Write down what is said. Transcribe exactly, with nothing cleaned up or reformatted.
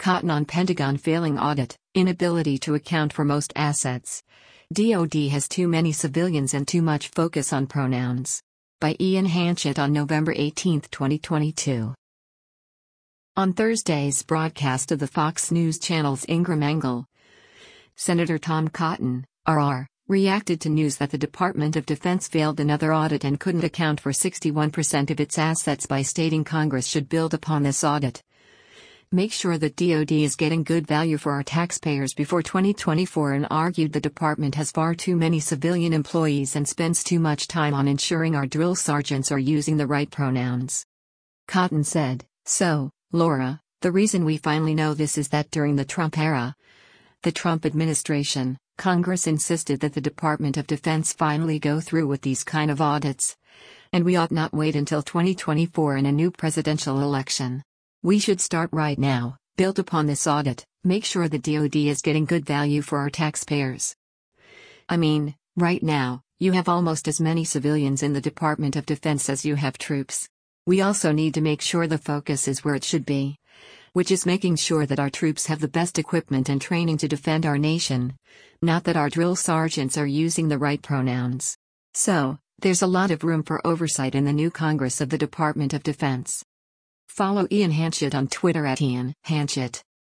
Cotton on Pentagon failing audit, inability to account for most assets. D O D has too many civilians and too much focus on pronouns. By Ian Hanchett on November eighteenth, twenty twenty-two. On Thursday's broadcast of the Fox News Channel's Ingram Angle, Senator Tom Cotton, R R, reacted to news that the Department of Defense failed another audit and couldn't account for sixty-one percent of its assets by stating Congress should build upon this audit. Make sure that D O D is getting good value for our taxpayers before twenty twenty-four, and argued the department has far too many civilian employees and spends too much time on ensuring our drill sergeants are using the right pronouns. Cotton said, "So, Laura, the reason we finally know this is that during the Trump era, the Trump administration, Congress insisted that the Department of Defense finally go through with these kind of audits. And we ought not wait until twenty twenty-four and a new presidential election. We should start right now, build upon this audit, make sure the D O D is getting good value for our taxpayers. I mean, right now, you have almost as many civilians in the Department of Defense as you have troops. We also need to make sure the focus is where it should be, which is making sure that our troops have the best equipment and training to defend our nation, not that our drill sergeants are using the right pronouns. So, there's a lot of room for oversight in the new Congress of the Department of Defense." Follow Ian Hanchett on Twitter at Ian Hanchett.